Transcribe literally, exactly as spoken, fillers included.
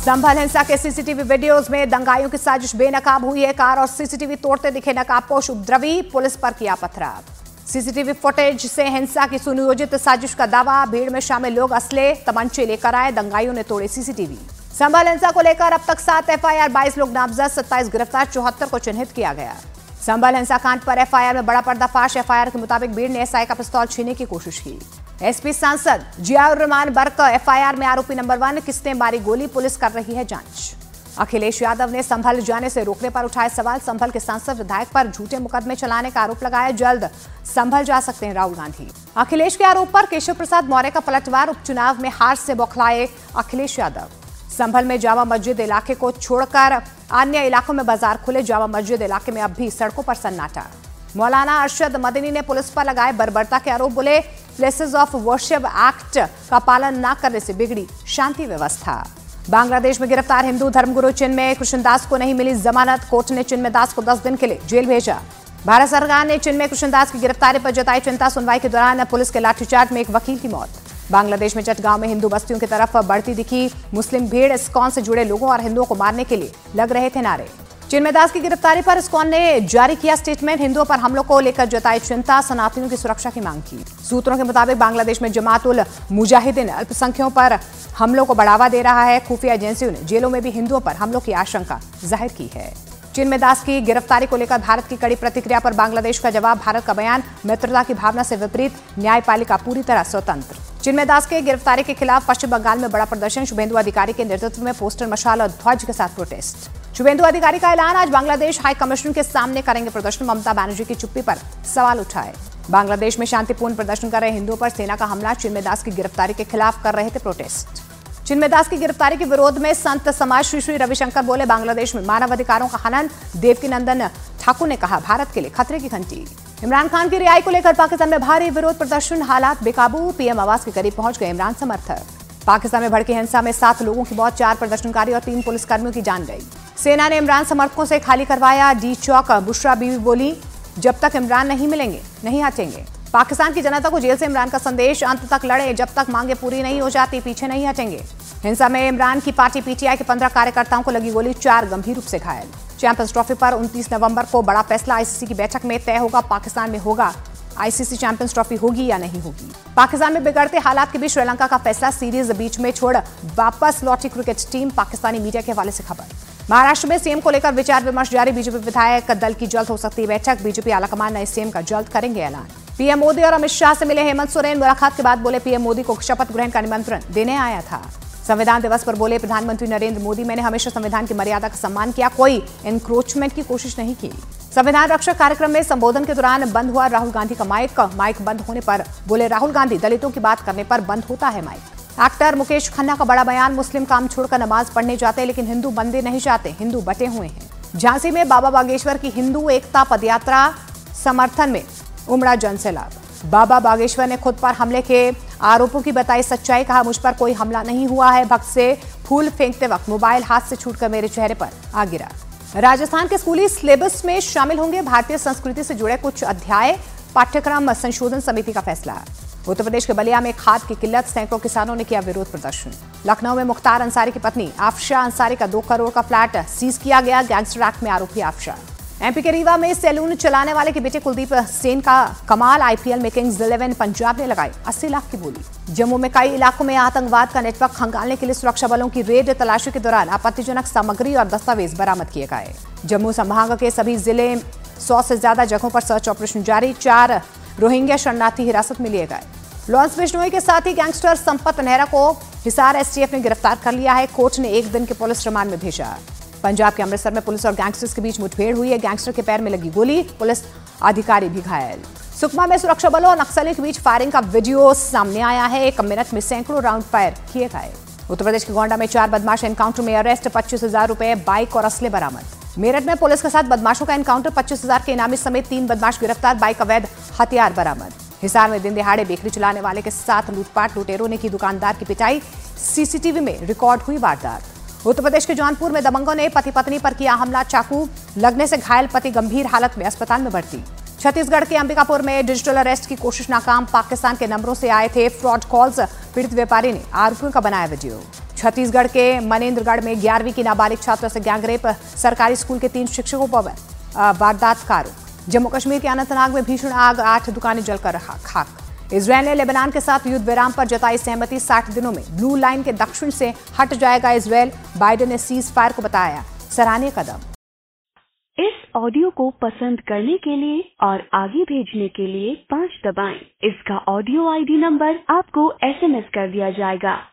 संभल हिंसा के CCTV videos में दंगाइयों की साजिश बेनकाब हुई है। कार और सीसीटीवी तोड़ते दिखे नकाबपोश उपद्रवी, पुलिस पर किया पथराव। सीसीटीवी फुटेज से हिंसा की सुनियोजित साजिश का दावा। भीड़ में शामिल लोग असले तमंचे लेकर आए, दंगाइयों ने तोड़े सीसीटीवी। संभल हिंसा को लेकर अब तक सात एफआईआर, बाईस लोग नामजद, सत्ताईस गिरफ्तार, चौहत्तर को चिन्हित किया गया। संभल हिंसा कांड पर एफआईआर में बड़ा पर्दाफाश। एफआईआर के मुताबिक भीड़ ने एसआई का पिस्तौल छीनने की कोशिश की। एसपी सांसद जियाउर रहमान बर्क एफआईआर में आरोपी नंबर वन, किसने मारी गोली, पुलिस कर रही है जांच। अखिलेश यादव ने संभल जाने से रोकने पर उठाए सवाल। संभल के सांसद विधायक पर झूठे मुकदमे चलाने का आरोप लगाया। जल्द संभल जा सकते हैं राहुल गांधी। अखिलेश के आरोप पर केशव प्रसाद मौर्य का पलटवार। उपचुनाव में हार से बौखलाए अखिलेश यादव। संभल में जामा मस्जिद इलाके को छोड़कर अन्य इलाकों में बाजार खुले। जामा मस्जिद इलाके में अब भी सड़कों पर सन्नाटा। मौलाना अरशद मदनी ने पुलिस पर लगाए बर्बरता के आरोप। बोले प्लेसेस ऑफ वर्शिप एक्ट का पालन न करने से बिगड़ी शांति व्यवस्था। बांग्लादेश में गिरफ्तार हिंदू धर्मगुरु चिन्मय कृष्णदास को नहीं मिली जमानत। कोर्ट ने चिन्मय दास को दस दिन के लिए जेल भेजा। भारत सरकार ने चिन्मय कृष्णदास की गिरफ्तारी पर जताई चिंता। सुनवाई के दौरान पुलिस के लाठीचार्ज में एक वकील की मौत। बांग्लादेश में चटगांव में हिंदू बस्तियों की तरफ बढ़ती दिखी मुस्लिम भीड़। इस्कॉन से जुड़े लोगों और हिंदुओं को मारने के लिए लग रहे थे नारे। चिन्मय दास की गिरफ्तारी पर इस्कॉन ने जारी किया स्टेटमेंट। हिंदुओं पर हमलों को लेकर जताई चिंता, सनातनियों की सुरक्षा की मांग की। सूत्रों के मुताबिक बांग्लादेश में जमातुल मुजाहिदीन अल्पसंख्यकों पर हमलों को बढ़ावा दे रहा है। खुफिया एजेंसियों ने जेलों में भी हिंदुओं पर हमलों की आशंका जाहिर की है। चिन्मय दास की गिरफ्तारी को लेकर भारत की कड़ी प्रतिक्रिया पर बांग्लादेश का जवाब। भारत का बयान मित्रता की भावना से विपरीत, न्यायपालिका पूरी तरह स्वतंत्र। चिन्मय दास के गिरफ्तारी के खिलाफ पश्चिम बंगाल में बड़ा प्रदर्शन। शुभेंदु अधिकारी के नेतृत्व में पोस्टर, मशाल और ध्वज के साथ प्रोटेस्ट। शुभेंदु अधिकारी का ऐलान, आज बांग्लादेश हाई कमिश्नर के सामने करेंगे प्रदर्शन। ममता बनर्जी की चुप्पी पर सवाल उठाए। बांग्लादेश में शांतिपूर्ण प्रदर्शन कर रहे हिंदुओं पर सेना का हमला। चिन्मय दास की गिरफ्तारी के खिलाफ कर रहे थे प्रोटेस्ट। चिन्मय दास की गिरफ्तारी के विरोध में संत समाज श्री श्री रविशंकर बोले बांग्लादेश में मानवाधिकारों का हनन। देवकीनंदन ठाकुर ने कहा भारत के लिए खतरे की घंटी। इमरान खान की रिहाई को लेकर पाकिस्तान में भारी विरोध प्रदर्शन। हालात बेकाबू, पीएम आवास के करीब पहुंच गए इमरान समर्थक। पाकिस्तान में भड़की हिंसा में सात लोगों की मौत, चार प्रदर्शनकारी और तीन पुलिसकर्मियों की जान गई। सेना ने इमरान समर्थकों से खाली करवाया डी चौक। बुशरा बीवी बोली जब तक इमरान नहीं मिलेंगे नहीं हटेंगे। पाकिस्तान की जनता को जेल से इमरान का संदेश, अंत तक लड़े, जब तक मांगे पूरी नहीं हो जाती पीछे नहीं हटेंगे। हिंसा में इमरान की पार्टी पीटीआई के पंद्रह कार्यकर्ताओं को लगी गोली, चार गंभीर रूप से घायल। चैंपियंस ट्रॉफी पर उनतीस नवंबर को बड़ा फैसला आईसीसी की बैठक में तय होगा। पाकिस्तान में होगा आईसीसी चैंपियंस ट्रॉफी होगी या नहीं होगी। पाकिस्तान में बिगड़ते हालात के बीच श्रीलंका का फैसला, सीरीज बीच में छोड़ वापस लौटी क्रिकेट टीम। पाकिस्तानी मीडिया के हवाले से खबर। महाराष्ट्र में सीएम को लेकर विचार विमर्श जारी। बीजेपी विधायक दल की जल्द हो सकती है बैठक। बीजेपी आलाकमान नए सीएम का जल्द करेंगे ऐलान। पीएम मोदी और अमित शाह से मिले हेमंत सोरेन। मुलाकात के बाद बोले पीएम मोदी को शपथ ग्रहण का निमंत्रण देने आया था। संविधान दिवस पर बोले प्रधानमंत्री नरेंद्र मोदी, मैंने हमेशा संविधान की मर्यादा का सम्मान किया, कोई एनक्रोचमेंट की कोशिश नहीं की। संविधान रक्षक कार्यक्रम में संबोधन के दौरान बंद हुआ राहुल गांधी का माइक। माइक बंद होने पर बोले राहुल गांधी, दलितों की बात करने पर बंद होता है माइक। एक्टर मुकेश खन्ना का बड़ा बयान, मुस्लिम काम छोड़कर नमाज पढ़ने जाते लेकिन हिंदू बनते नहीं चाहते, हिंदू बटे हुए हैं। झांसी में बाबा बागेश्वर की हिंदू एकता पदयात्रा समर्थन में उमड़ा जनसैलाब। बाबा बागेश्वर ने खुद पर हमले के आरोपों की बताई सच्चाई। कहा मुझ पर कोई हमला नहीं हुआ है। भक्त से फूल फेंकते वक्त मोबाइल हाथ से छूटकर मेरे चेहरे पर आ गिरा। राजस्थान के स्कूली सिलेबस में शामिल होंगे भारतीय संस्कृति से जुड़े कुछ अध्याय। पाठ्यक्रम संशोधन समिति का फैसला। उत्तर प्रदेश के बलिया में खाद की किल्लत, सैकड़ों किसानों ने किया विरोध प्रदर्शन। लखनऊ में मुख्तार अंसारी की पत्नी आफशा अंसारी का दो करोड़ का फ्लैट सीज किया गया। गैंगस्टर एक्ट में आरोपी आफशा। एमपी के रीवा में सैलून चलाने वाले के बेटे कुलदीप सेन का कमाल। आईपीएल में किंग्स इलेवन पंजाब ने लगाई अस्सी लाख की बोली। जम्मू में कई इलाकों में आतंकवाद का नेटवर्क खंगालने के लिए सुरक्षा बलों की रेड। तलाशी के दौरान आपत्तिजनक सामग्री और दस्तावेज बरामद किए गए। जम्मू संभाग के सभी जिले सौ से ज्यादा जगहों पर सर्च ऑपरेशन जारी। चार रोहिंग्या शरणार्थी हिरासत में लिए गए। लॉरेंस बिश्नोई के साथ ही गैंगस्टर संपत नेहरा को हिसार एसटीएफ ने गिरफ्तार कर लिया है। कोर्ट ने एक दिन के पुलिस रिमांड में भेजा। पंजाब के अमृतसर में पुलिस और गैंगस्टर्स के बीच मुठभेड़ हुई है। गैंगस्टर के पैर में लगी गोली, पुलिस अधिकारी भी घायल। सुकमा में सुरक्षा बलों और नक्सलियों के बीच फायरिंग का वीडियो सामने आया है। एक मिनट में सैकड़ों राउंड फायर किए गए। उत्तर प्रदेश के गोंडा में चार बदमाश एनकाउंटर में अरेस्ट, पच्चीस हजार रुपए, बाइक और असले बरामद। मेरठ में पुलिस के साथ बदमाशों का एनकाउंटर, पच्चीस हजार के इनामी समेत तीन बदमाश गिरफ्तार, बाइक अवैध हथियार बरामद। हिसार में दिन दिहाड़े बेकरी चलाने वाले के साथ लूटपाट, लुटेरों ने की दुकानदार की पिटाई, सीसीटीवी में रिकॉर्ड हुई वारदात। उत्तर प्रदेश के जौनपुर में दबंगों ने पति पत्नी पर किया हमला, चाकू लगने से घायल पति गंभीर हालत में अस्पताल में भर्ती। छत्तीसगढ़ के अंबिकापुर में डिजिटल अरेस्ट की कोशिश नाकाम, पाकिस्तान के नंबरों से आए थे फ्रॉड कॉल्स, पीड़ित व्यापारी ने आरोपियों का बनाया वीडियो। छत्तीसगढ़ के मनेन्द्रगढ़ में ग्यारहवीं की नाबालिग छात्रा से गैंगरेप, सरकारी स्कूल के तीन शिक्षकों पर वारदात का आरोप। जम्मू कश्मीर के अनंतनाग में भीषण आग, आठ दुकानें जलकर रहा खाक। इजरायल ने लेबनान के साथ युद्ध विराम पर जताई सहमति, साठ दिनों में ब्लू लाइन के दक्षिण से हट जाएगा इजरायल। बाइडेन ने सीज फायर को बताया सराहनीय कदम। इस ऑडियो को पसंद करने के लिए और आगे भेजने के लिए पाँच दबाएं। इसका ऑडियो आईडी नंबर आपको एसएमएस कर दिया जाएगा।